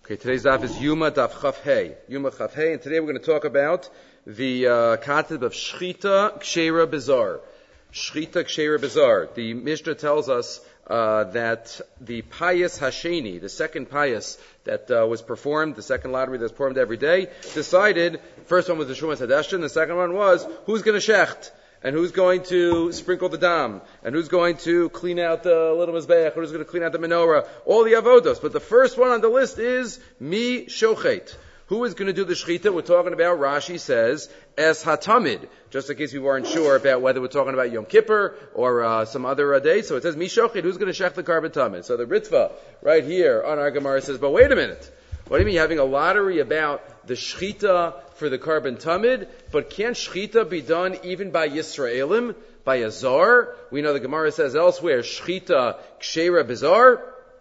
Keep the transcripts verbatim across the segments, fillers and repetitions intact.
Okay, today's daf is Yuma Daf Chaf Hey. Yuma Chaf Hey, and today we're going to talk about the uh, concept of Shchita Kshera Bizarre. Shchita Kshera Bizarre. The Mishnah tells us uh, that the Payas Hasheni, the second Payas that uh, was performed, the second lottery that's performed every day, decided, first one was the Shumas Hadashtin, the second one was, who's going to shecht? And who's going to sprinkle the dam? And who's going to clean out the little mizbeach? Who's going to clean out the menorah? All the avodos. But the first one on the list is mi shochet. Who is going to do the shechita? We're talking about, Rashi says, es hatamid. Just in case we weren't sure about whether we're talking about Yom Kippur or uh, some other uh, day. So it says mi shochet. Who's going to shech the carbon tamid? So the Ritva right here on our Gemara says, but wait a minute. What do you mean? You're having a lottery about the shechita for the carbon tamid, but can't shechita be done even by Yisraelim, by a zar? We know the Gemara says elsewhere, shechita kshera bizar,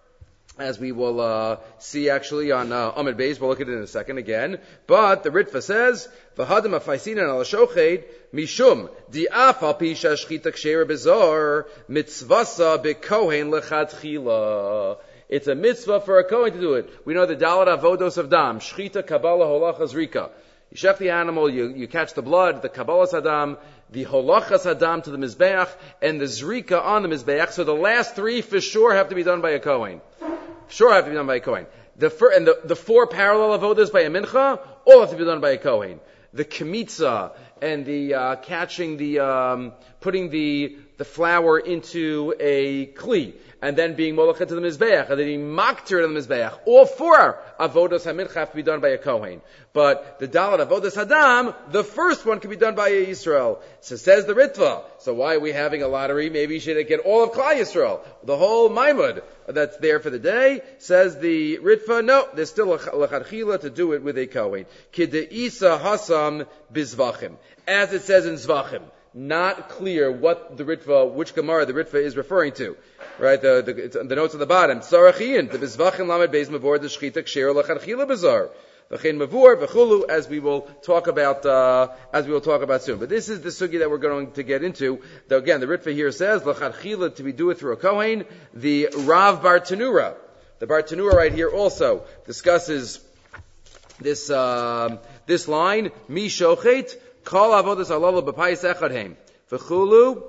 as we will uh, see actually on uh, Amud Beis. We'll look at it in a second again. But the Ritva says, v'hadam afaisinan al shochet mishum di'af al pisha shechita kshera bizar mitzvasa bekohen lechatchila. It's a mitzvah for a Kohen to do it. We know the Dalet Avodos of Dam, Shchita, Kabbalah, Holacha, Zrika. You shech the animal, you, you catch the blood, the Kabbalah Hadam, the Holachas Hadam to the Mizbeach, and the Zrika on the Mizbeach. So the last three for sure have to be done by a Kohen. Sure have to be done by a Kohen. The fir- and the, the four parallel Avodas by a Mincha, all have to be done by a Kohen. The Kemitza and the uh, catching the, um, putting the the flour into a kli, and then being molachet to the mizbeach, and then being makter to the mizbeach. All four avodos hamincha have to be done by a kohen. But the dalat avodos hadam, the first one can be done by a Yisrael. So says the Ritva. So why are we having a lottery? Maybe you should get all of Klal Yisrael, the whole maimud that's there for the day. Says the Ritva, no, there's still a lechadchila to do it with a kohen. Kideisa hasam bizvachim, as it says in Zvachim. Not clear what the Ritva, which Gemara the Ritva is referring to. Right, the, the, it's, the notes at the bottom. Tzarachiyin, the Bizvachim Lamed Beis Mavor, the Shchita Kshera Lechadchila Bizar. V'chein Mavor, V'chulu, as we will talk about, uh, as we will talk about soon. But this is the sugi that we're going to get into. Though again, the Ritva here says, Lechadchila, to be do it through a Kohen. The Rav Bar Tanura, the Bar Tanura right here also discusses this, um, this line, Mi Shochet, Kol avodas alala b'payis echadheim v'chulu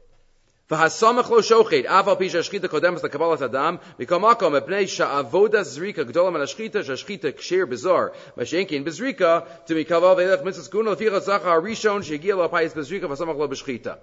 v'hasamach lo shochet aval pisha shchita kodemas l'kabbalas adam mikol makom mepnei sha'avodas zrika gdola min hashchita shashchita ksher bizar mashenkin bezrika to mikaval ve'elech mitzvah skuna leficha zachar rishon shegiel l'payis bezrika v'hasamach lo b'shchita.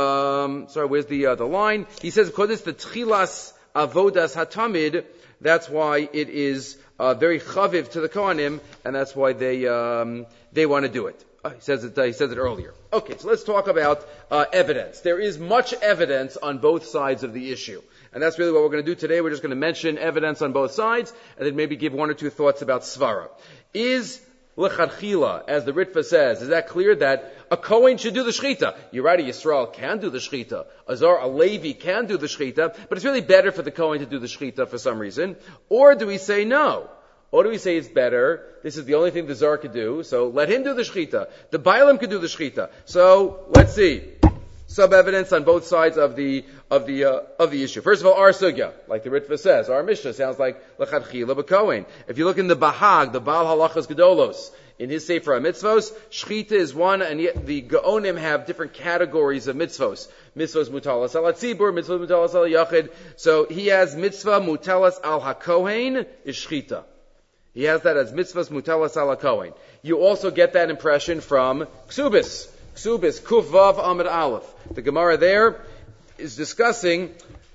Um, sorry, where's the uh, the line? He says because it's the tchilas avodas hatamid, that's why it is uh, very chaviv to the kohanim, and that's why they um, they want to do it. Uh, he says it. Uh, he says it earlier. Okay, so let's talk about uh, evidence. There is much evidence on both sides of the issue, and that's really what we're going to do today. We're just going to mention evidence on both sides, and then maybe give one or two thoughts about svara. Is lechatchila, as the Ritva says, is that clear that a Kohen should do the shechita? You're right, a Yisrael can do the shechita. A Zar, a Levi can do the shechita, but it's really better for the Kohen to do the shechita for some reason. Or do we say no? Or do we say it's better? This is the only thing the Zar could do, so let him do the shechita. The Bailam could do the shechita. So let's see some evidence on both sides of the of the uh, of the issue. First of all, our sugya, like the Ritva says, our Mishnah sounds like lechadchila b'kohen. If you look in the Bahag, the Baal Halachas Gedolos, in his Sefer HaMitzvos, shechita is one, and yet the Gaonim have different categories of mitzvos. Mitzvos mutalas al hatzibur, mitzvos mutalas al yachid. So he has mitzvah mutalas al hakohen is shechita. He has that as mitzvahs mutalas ala kohen. You also get that impression from Ksubis. Ksubis, Kuf Vav Amid Aleph. The Gemara there is discussing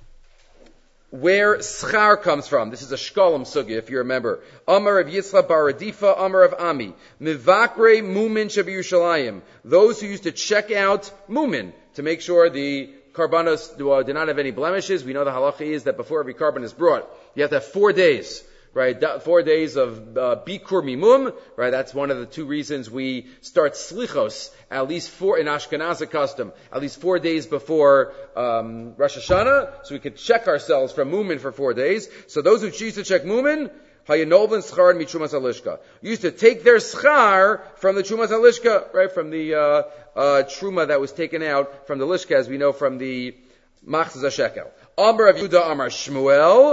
where schar comes from. This is a shkolim sugi, if you remember. Amar of Yitzchak bar Radifa, Amar of Ami. Mivakre mumin shabi Yerushalayim. Those who used to check out mumin to make sure the karbanos do, uh, do not have any blemishes. We know the halacha is that before every carbon is brought, you have to have four days. Right, four days of uh, Bikur Mimum, right, that's one of the two reasons we start Slichos, at least four, in Ashkenazi custom, at least four days before um, Rosh Hashanah, so we could check ourselves from Mumin for four days. So those who choose to check Mumin, Hayanovin Schar Mitrumas Alishka, used to take their Schar from the Trumas Alishka, right, from the uh, uh, Truma that was taken out from the Lishka, as we know from the Machzah Shekel. Amar of Yehuda Amar Shmuel,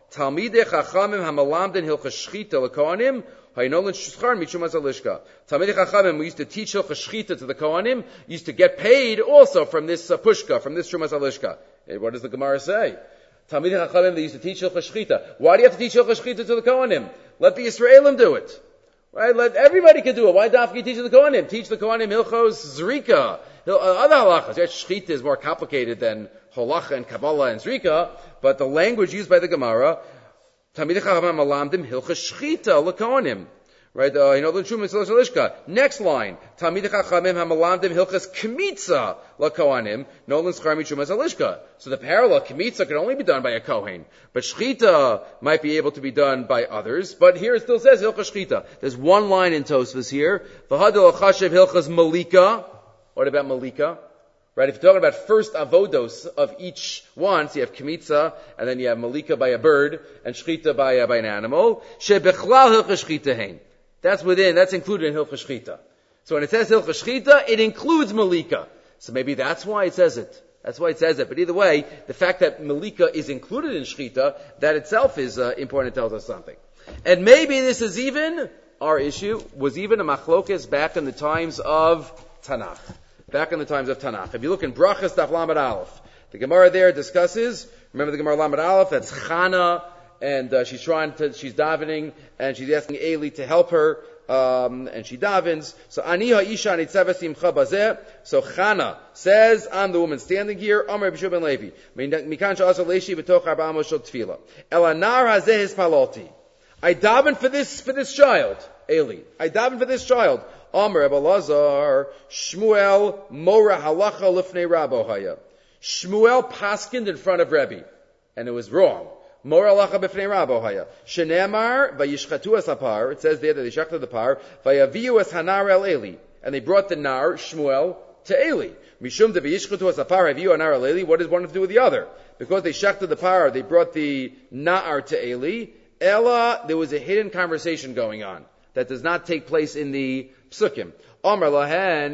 Talmidei Chachamim hamalamdin hilchas shchita lekohanim haynolan shchar mitzum azalishka. Talmidei Chachamim, we used to teach hilchas shchita to the kohanim, used to get paid also from this uh, pushka, from this Shumas Alishka. What does the Gemara say? Talmidei Chachamim, they used to teach hilchas shchita. Why do you have to teach hilchas shchita to the kohanim? Let the Yisraelim do it. Right? Let everybody can do it. Why dafki teach the kohanim? Teach the kohanim hilchos zrika. Other halachas. Yes, shchita is more complicated than holacha and kabbalah and zrika, but the language used by the Gemara, Talmidei Chachamim malamdim hilchas shchita lekohanim. Right? Uh, you know the Shumas Alishka. Next line. Talmidei Chachamim hamalamdim hilchas kmitza lekohanim nolan schar mitzumas alishka. So the parallel kmitza can only be done by a kohen, but shchita might be able to be done by others. But here it still says hilchas shchita. There's one line in Tosfos here. V'hadol chashev hilchas malika. What about malika? Right? If you're talking about first avodos of each one, so you have kmitza, and then you have malika by a bird, and shchita by, uh, by an animal. Shebechlal hilchas shchita hein. That's within, that's included in hilchas shchita. So when it says hilchas shchita, it includes malika. So maybe that's why it says it. That's why it says it. But either way, the fact that malika is included in shchita, that itself is uh, important. It tells us something. And maybe this is even, our issue, was even a machlokes back in the times of Tanakh. Back in the times of Tanakh. If you look in Brachas Daf Lamed Aleph, the Gemara there discusses, remember the Gemara Lamed Aleph, that's Chana, and uh, she's trying to, she's davening, and she's asking Eli to help her, um, and she davens. So Ani ha'isha nitzaves simcha bazeh. So Chana says, I'm the woman standing here. Amar B'Shua ben Levi. Mikan she'asa leishi b'toch arba amos shel tefillah. El anar hazeh hispaloti. I daven for this for this child, Eli. I daven for this child. Amar Rebbe Lazar, Shmuel mora halacha lifnei Rabbo haya. Shmuel paskined in front of Rebbe, and it was wrong. Mora halacha b'fnei Rabbo haya. Shenemar vayishchatu es hapar. It says there that they shechted the par. Vayaviu es hanar el Eli, and they brought the nar Shmuel to Eli. Mishum de vayishchatu es hapar haviu hanar el Eli. What does one have to do with the other? Because they shechted the par, they brought the nar to Eli. Ella, there was a hidden conversation going on that does not take place in the psukim. Amar lahen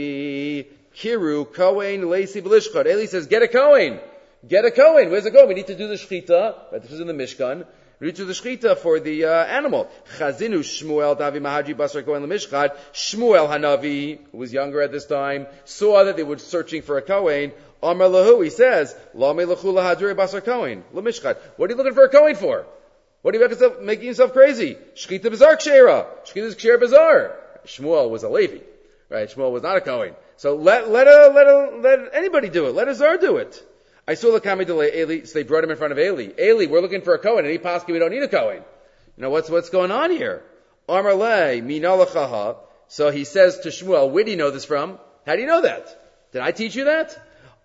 Eli kiru kohen leisi b'lishchad. Eli says, get a kohen. Get a kohen. Where's it going? We need to do the shchita. Right, this is in the Mishkan. We need to do the shchita for the uh, animal. Chazinu Shmuel Davi Mahaji Basar Kohen LeMishchad. Shmuel Hanavi, who was younger at this time, saw that they were searching for a kohen. Amar lahu, he says, La me lechu lahadri Basar Kohen LeMishchad. What are you looking for a kohen for? What are you making, making yourself crazy? Shchita Bazar Kshera. Shchita is Kshera Bazar. Shmuel was a Levi. Right? Shmuel was not a kohen. So let, let, a, let, a, let anybody do it. Let a Zar do it. I saw the Kami delay Eli, so they brought him in front of Eli. Eli, we're looking for a Kohen, and he possibly we don't need a Kohen. You know, what's, what's going on here? Amar le, minalachaha. So he says to Shmuel, where do you know this from? How do you know that? Did I teach you that?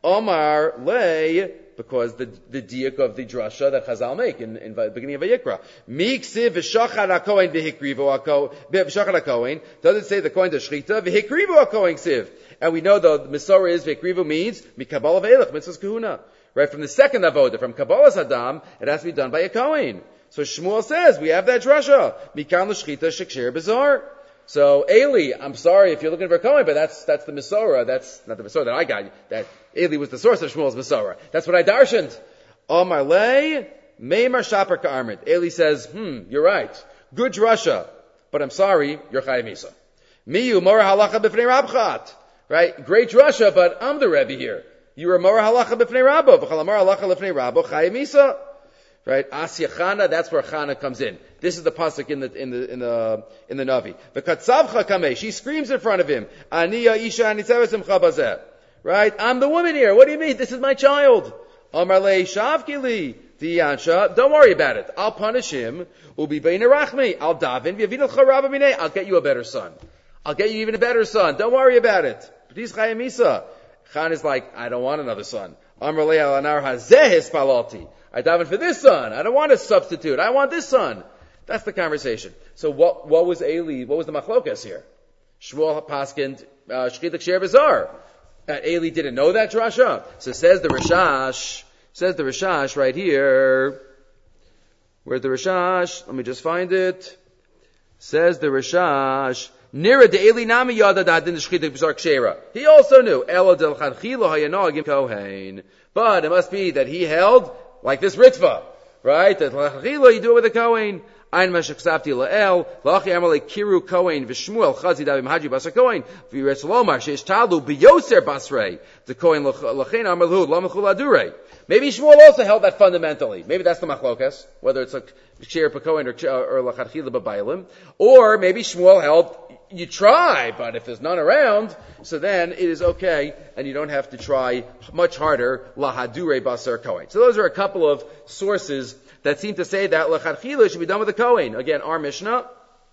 Amar le, because the, the diak of the drasha that Chazal make in, in the beginning of Vayikra. Miksiv v'shachar ha-Kohen v'hikrivu ha-Kohen, v'shachar ha-Kohen, does it say the Kohen to Shchita? V'hikrivu ha-Kohen ksiv. And we know the Misora is, v'hikrivu means, mikabala v'elech, mitzvahs kahuna. Right, from the second avoda, from Kabbalah's Adam, it has to be done by a Kohen. So Shmuel says, we have that drasha. Mikan l'shchita shekshir bizar. So Eli, I'm sorry if you're looking for a Kohen, but that's, that's the Misora. That's not the Misora that I got. That Eli was the source of Shmuel's Misora. That's what I darshaned. Amar le, meimar shaper ka'armid. Eli says, hmm, you're right. Good drasha. But I'm sorry, you're Chayav Misa. Miyu mora halacha b'fnei rabchat. Right? Great drasha, but I'm the Rebbe here. You were mora halacha b'fnei Rabbo. V'chal mora halacha b'fnei Rabbo. Chayav Misa. Right? Asya Chana, that's where Chana comes in. This is the pasuk in the, in the, in the, in the Navi. V'katzavcha kameh. She screams in front of him. Aniya isha anitzeves imcha bazeh. Right? I'm the woman here. What do you mean? This is my child. Amar le shavkili. Diyansha. Don't worry about it. I'll punish him. Ubi beina rachmi. I'll davin. V'yavinal charabah minei. I'll get you a better son. I'll get you even a better son. Don't worry about it. B'tis Chayav Misa. Chan is like, I don't want another son. Amar le alanar hazeh hispaloti. I daven for this son. I don't want a substitute. I want this son. That's the conversation. So what, what was Eli, what was the machlokas here? Shmuel paskind, uh, shchita k'sher b'zar. Uh, Eli didn't know that drasha. So says the Rishash, says the Rishash right here. Where's the Rishash? Let me just find it. Says the Rishash, Nira de Eli nami yada dadin shchita b'zar k'shera. He also knew. Elo del chanchilo hayanogim kohen. But it must be that he held like this Ritva, right? That lachachila you do it with a kohen. Ein mashachsavti la'el, lachi amale kiru kohen v'shmuel chazi davim haji basar kohen v'yiretz lomar sheish talu biyoser basrei the kohen lachein amalhu lamachul adurei. Maybe Shmuel also held that fundamentally. Maybe that's the machlokas, whether it's a ksher p'kohen or or lachatchila b'bailim, or maybe Shmuel held you try, but if there's none around, so then it is okay, and you don't have to try much harder lahadure basar kohen. So those are a couple of sources that seem to say that lachatchila should be done with a kohen. Again, our Mishnah,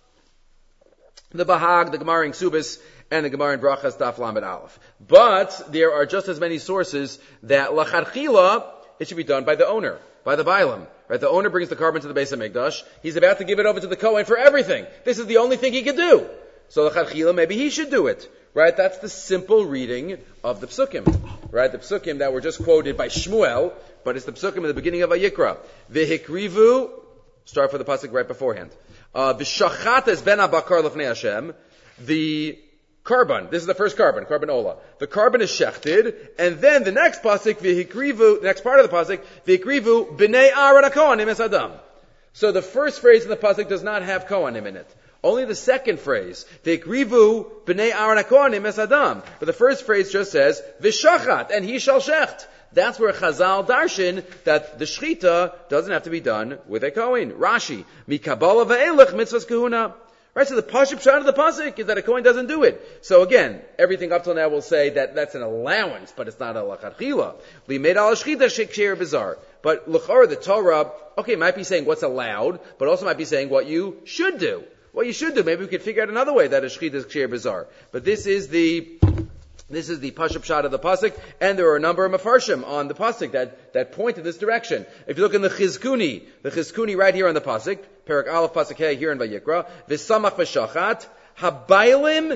the Bahag, the Gemara in Ksubis, and the Gemara in Brachas Daf Lamed Aleph. But there are just as many sources that lachatchila it should be done by the owner, by the bailam. Right? The owner brings the carbon to the Beis HaMikdash. He's about to give it over to the kohen for everything. This is the only thing he can do. So lachatchila, maybe he should do it. Right? That's the simple reading of the psukim. Right? The psukim that were just quoted by Shmuel, but it's the psukim in the beginning of Vayikra. V'hikrivu, start for the pasuk right beforehand. Uh, V'shachat ben abakar lefnei Hashem. The carbon, this is the first carbon, carbon ola. The carbon is shechted, and then the next pasuk, v'hikrivu, the next part of the pasuk, v'hikrivu b'nei Aaron hakohanim es Adam. So the first phrase in the pasuk does not have kohanim in it. Only the second phrase, v'hikrivu b'nei Aaron hakohanim es Adam. But the first phrase just says, v'shachat, and he shall shecht. That's where Chazal darshan that the shchita doesn't have to be done with a kohen. Rashi, mikabala v'elech mitzvahs kahuna. Right, so the pashup shot of the pasuk is that a kohen doesn't do it. So again, everything up till now will say that that's an allowance, but it's not a lachatchila. We made al shchita shekshir bizarre. But l'chor the Torah, okay, might be saying what's allowed, but also might be saying what you should do. What you should do. Maybe we could figure out another way that a shchita is kshir bizarre. But this is the This is the pashup shot of the pasuk, and there are a number of mafarshim on the pasuk that, that point in this direction. If you look in the Chizkuni, the Chizkuni right here on the pasuk, Perak Aleph pasuk Hey here in Vayikra, V'samach v'shachat, Habaylim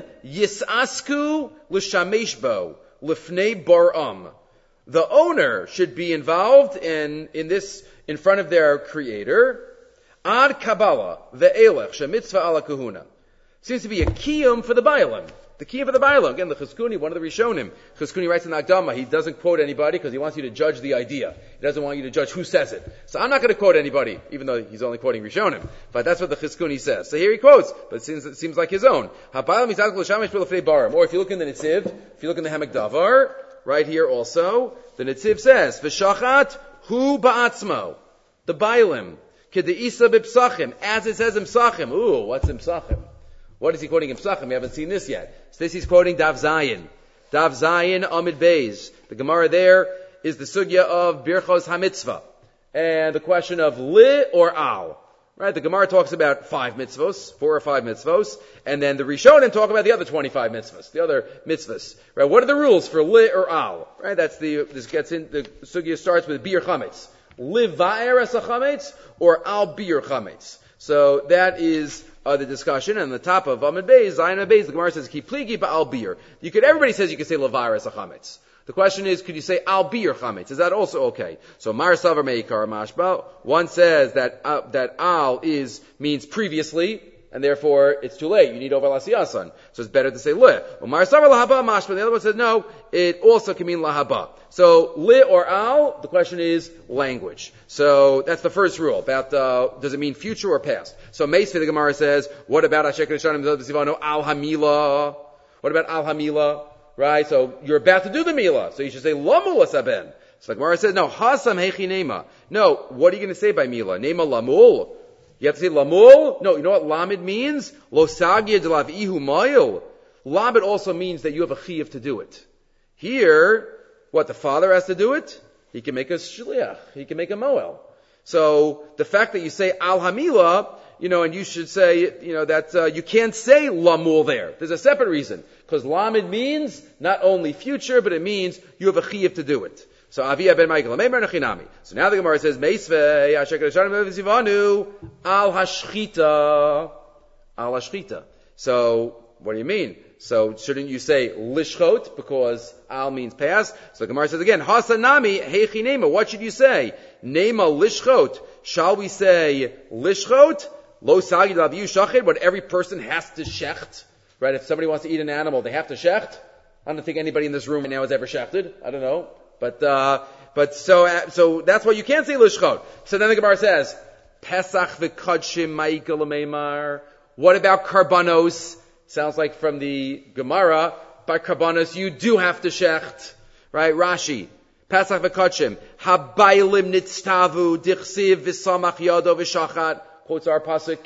yisasku l'shamesh bo, l'fnei bar'am. The owner should be involved in, in this, in front of their creator, ad kabbalah, ve'elech, shemitzvah ala kahuna. Seems to be a kiyum for the Bailam. The key for the Bailam. Again, the Chizkuni, one of the Rishonim. Chizkuni writes in Akdama, he doesn't quote anybody because he wants you to judge the idea. He doesn't want you to judge who says it. So I'm not going to quote anybody, even though he's only quoting Rishonim. But that's what the Chizkuni says. So here he quotes, but it seems, it seems like his own. Or if you look in the Nitziv, if you look in the Hamek Davar, right here also, the Nitziv says, V'shachat hu ba'atzmo. The Bailam. K'de'isa b'psachim. As it says in Psachim. Ooh, what's in Psachim? What is he quoting in Psachim? We haven't seen this yet. So this he's quoting Dav Zayin. Dav Zayin Amid Beis. The Gemara there is the sugya of Birchos HaMitzvah. And the question of li or al. Right? The Gemara talks about five mitzvos, four or five mitzvos, and then the Rishonim talk about the other twenty-five mitzvos, the other mitzvos. Right? What are the rules for li or al? Right? That's the, this gets in, the sugya starts with bir chametz. Li va'er as a chametz, or al bir chametz. So that is Uh, the discussion, and on the top of Amid Beis, Zion Amid Beis, the Gemara says, Ki pligi ba'al bir. You could, everybody says you can say levaris a chametz. The question is, could you say al bir chametz? Is that also okay? So Mar Savar Meikar Mashba, one says that, uh, that al is, means previously, and therefore it's too late. You need over lasiyasan. So it's better to say le. Well, Mar Savar lahaba mashba, the other one says no, it also can mean lahaba. So li or al, the question is language. So that's the first rule about uh, does it mean future or past? So Meisvi the Gemara says, what about Ashek Rishonim Zivano al hamila? What about al hamila? Right? So you're about to do the mila, so you should say lamul asaben. So the Gemara says, no, hasam hechi nema. No, what are you going to say by mila? Nema lamul. You have to say lamul? No, you know what lamid means? Losagya delav ihu mayil. Lamid also means that you have a chiyuv to do it. Here, what, the father has to do it? He can make a shliach. He can make a moel. So, the fact that you say al hamila, you know, and you should say, you know, that uh, you can't say lamul there. There's a separate reason. Because lamid means not only future, but it means you have a chiyuv to do it. So Aviyah ben Michael, so now the Gemara says, Meisvei, Zivanu, al hashchita, al hashchita. So, what do you mean? So, shouldn't you say lishchot, because al means past? So the Gemara says again, hasanami, heichi nema, what should you say? Nema lishchot. Shall we say lishchot? Lo sagi laviyu shachid, what every person has to shecht? Right, if somebody wants to eat an animal, they have to shecht? I don't think anybody in this room right now has ever shechted. I don't know. But, uh, but so, so that's why you can't say lishchot. So then the Gemara says, Pesach v'kodshim ma'ikal meimar. What about karbanos? Sounds like from the Gemara, by karbanos you do have to shecht. Right? Rashi. Pesach v'kodshim. Habaylim nitztavu dichsiv v'samach yado v'shachat. Quotes our pasuk.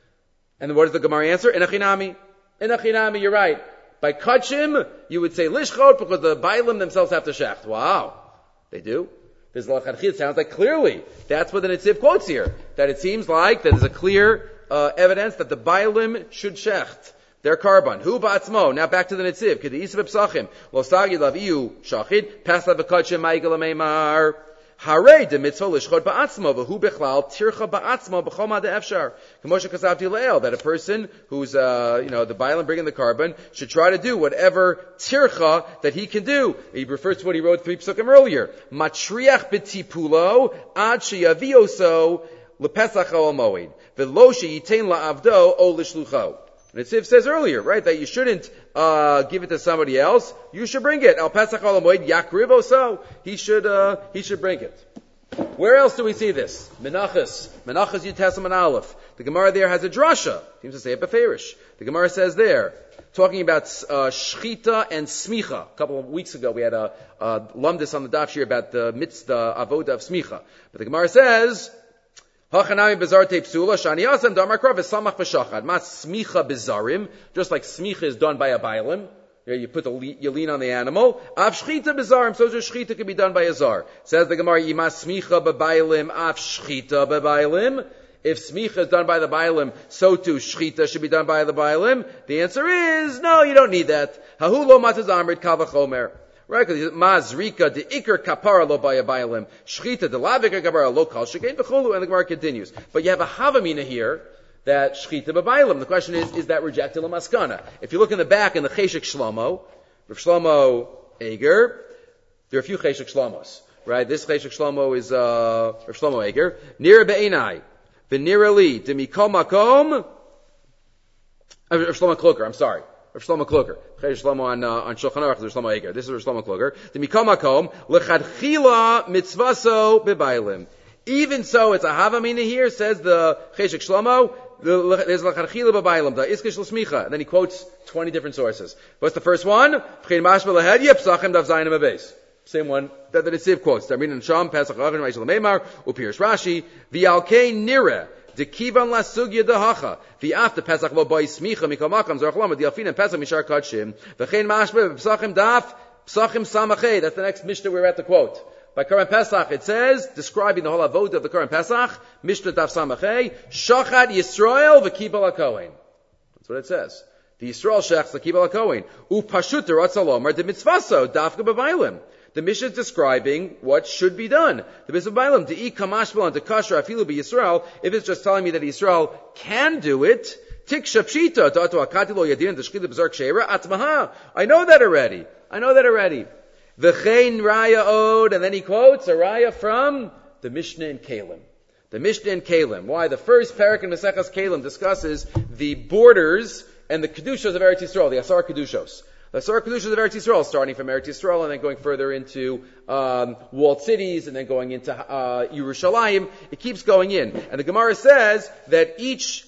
And then what does the Gemara answer? Inachinami. Inachinami, you're right. By kodshim, you would say lishchot because the baylim themselves have to shecht. Wow. They do. There's it sounds like clearly that's what the Netziv quotes here. That it seems like that there's a clear uh, evidence that the Bailim should shecht their carbon. Hu ba'atzmo. Now back to the Netziv. K'di Yisrael b'psachim. Lo sagi laviyu shachid. Pesach v'kodshim ma'igel ameimar. Harei de mitzvah lishchot ba'atzmo. V'hu bechlal tircha ba'atzmo b'chol ma de'efshar. K'moshe kasavti le'el. That a person who's, uh, you know, the Bailim bringing the carbon should try to do whatever tircha that he can do. He refers to what he wrote three psukim earlier. Matriach b'tipulo ad sheyavioso lepesach al moed. V'lo sheyitain la'avdo o lishlucho. And Netziv says earlier, right, that you shouldn't uh, give it to somebody else. You should bring it. Al Pesach al moed yakrivo so. He should, uh, he should bring it. Where else do we see this? Menachas. Menachas Yud Tesam and Aleph. The Gemara there has a drasha. Seems to say it beferish. The Gemara says there, talking about uh, shchita and smicha. A couple of weeks ago we had a, a lumdis on the daf here about the mitzvah avoda of smicha. But the Gemara says, Hachanami bezar teipsula shani asam damar krav v'samach v'shachad. Mas smicha bezarim, just like smicha is done by a bailim. You put the you lean on the animal. Av shchita bezarim, so shchita can be done by a zar. Says the Gemara, Yimas smicha bebailim, av shchita bebailim. If smicha is done by the bailim, so too shchita should be done by the bailim. The answer is no, you don't need that. Hahu lo mataz amrit kal v'chomer. Right? Because mazrika de ikar kapara lo by a bailim, shchita de lavika kapara lo kal shekain v'cholu, and the Gemara continues. But you have a havamina here that shchita b'bailim. The question is, is that rejected l'maskana? If you look in the back in the Cheshek Shlomo, Rav Shlomo Eger, there are a few Cheshek Shlomos, right? This Cheshek Shlomo is uh, Rav Shlomo Eger. Nira be'enai, v'nira li, demikol makom, uh, Rav Shlomo Kluger, I'm sorry. Rav Shlomo Kluger. Cheshek Shlomo on, uh, on Shulchan Aruch, Rav Shlomo Eger. This is Rav Shlomo Kluger. Demikol makom, l'chadchila mitzvaso b'bailim. Even so, it's a havamina here, says the Cheshek Shlomo. There's l'chadchila b'bailim, the iskish l'smicha. And then he quotes twenty different sources. What's the first one? Same one that the Netziv quotes. Tarmin and Sham, Pesach Achin, Rishon Meimar, Upirs Rashi, V'alkei nire, Dekivan la sugya dehacha, V'afta Pesach lo boi smicha, Mikol makam, Zorach lama, Diafin and Pesach mishar kodshim, V'chein mashbe, Psachim daf, Psachim samachay. That's the next Mishnah we're at to quote. By Karan Pesach, it says, describing the whole avodah of the Karan Pesach, Mishnah Daf Samachay, Shachad Yisrael v'kibal HaKohen. That's what it says. The Yisrael shechs v'kibal HaKohen. Upashut Ratzalomar de mitzvaso, Dafka b'vailim. The Mishnah is describing what should be done. The mitzvah b'vailim, to eat kamashbel and to kasher afilu b'Yisrael, if it's just telling me that Yisrael can do it, Tik shapshita, da'atu akati lo yadin, d'shchita b'zar k'sheira, atmaha. I know that already. I know that already. V'chein raya od, and then he quotes a raya from the Mishnah in Kalim. The Mishnah in Kalim. Why? The first parak in Maseches Kalim discusses the borders and the kedushos of Eretz Yisrael, the Asar kedushos. The Asar kedushos of Eretz Yisrael, starting from Eretz Yisrael and then going further into um, walled cities and then going into uh, Yerushalayim. It keeps going in, and the Gemara says that each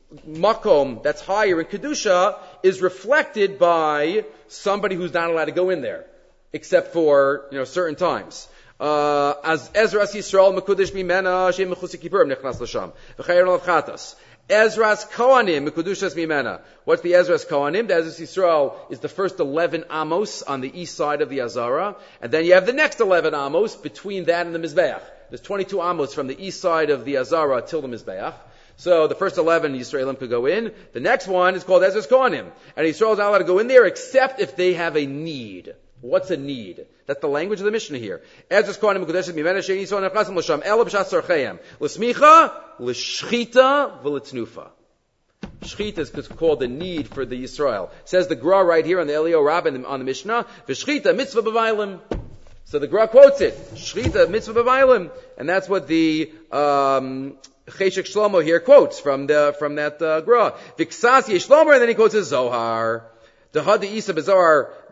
makom that's higher in kedusha is reflected by somebody who's not allowed to go in there, except for, you know, certain times. Uh, as Ezras Yisrael mekudesh mimena shem mechusi kippurim nechnas l'sham v'chayron l'chatas. Ezras Kohanim mekudushas mimena. What's the Ezras Kohanim? The Ezras Yisrael is the first eleven amos on the east side of the Azara, and then you have the next eleven amos between that and the Mizbeach. There's twenty-two amos from the east side of the Azara till the Mizbeach. So the first eleven Yisraelim could go in. The next one is called Ezras Kohanim, and Yisrael is not allowed to go in there except if they have a need. What's a need? That's the language of the Mishnah here. Ezras Kohanim mekudesh mimena she'en Yisrael nechnasim l'sham ela b'shas tzarcheihem l'smicha l'shchita v'letnufa. Shchita is called the need for the Yisrael. Says the Gra right here on the Elio Rabbin on the Mishnah. V'shchita mitzvah b'vailim. So the Gra quotes it. Shchita mitzvah b'vailim, and that's what the um, Cheshek Shlomo here quotes from the from that uh, Gra. V'ksas yeshlomer, and then he quotes his Zohar. The Hadi Isa B'Zohar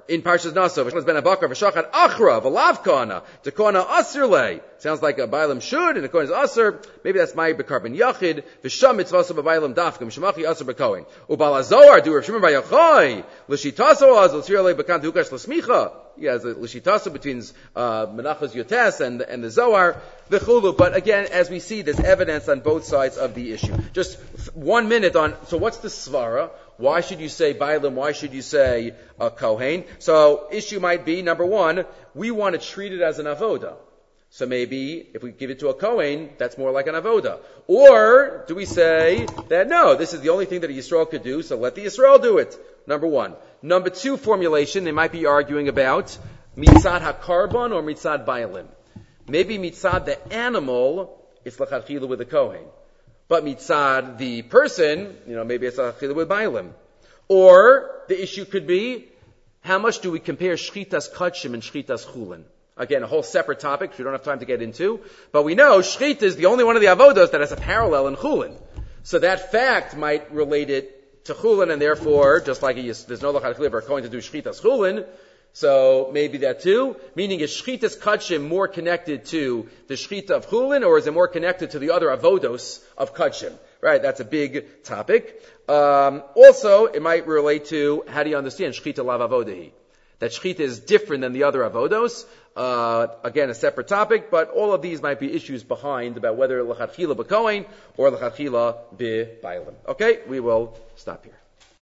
in Parshas Naso, V'shnas ben Abakar, V'shachat Achra, V'lav Kana, Tekona Asr Le. Sounds like a Bailam should, and according to Asr, maybe that's my Bekar ben Yachid, V'sham mitzvasa b'Bailam Dafkim, Shemachi Asr b'Kohen. Ubala Zohar, do Rav Shimon bar Yochai, L'shitaso az, L'tzir Le Bekan Dukash L'smicha. He has a L'shitaso between uh, Menachos Yotes and, and the Zohar, V'chulu. But again, as we see, there's evidence on both sides of the issue. Just one minute on, so what's the Svara? Why should you say Bailam? Why should you say uh, Kohen? So, issue might be, number one, we want to treat it as an avoda. So maybe, if we give it to a Kohen, that's more like an avoda. Or, do we say that no, this is the only thing that a Yisrael could do, so let the Yisrael do it? Number one. Number two formulation, they might be arguing about mitzad HaKarban or mitzad Bailam. Maybe mitzad the animal, it's l'chadchila with the Kohen. But mitzad the person, you know, maybe it's l'chadchila with Bailam. Or, the issue could be, how much do we compare shchitas kachim and shchitas chulin? Again, a whole separate topic, which we don't have time to get into. But we know shchita is the only one of the avodos that has a parallel in chulin. So that fact might relate it to chulin, and therefore, just like there's no l'chadchila for going to do shchitas chulin, so maybe that too. Meaning, is shchitas kachim more connected to the shchita of chulin, or is it more connected to the other avodos of kachim? Right, that's a big topic. Um, also, it might relate to, how do you understand shchita lav avodahi? That shchita is different than the other avodos. Uh, again, a separate topic, but all of these might be issues behind about whether l'chadchila b'kohen or l'chadchila b'bailam. Okay, we will stop here.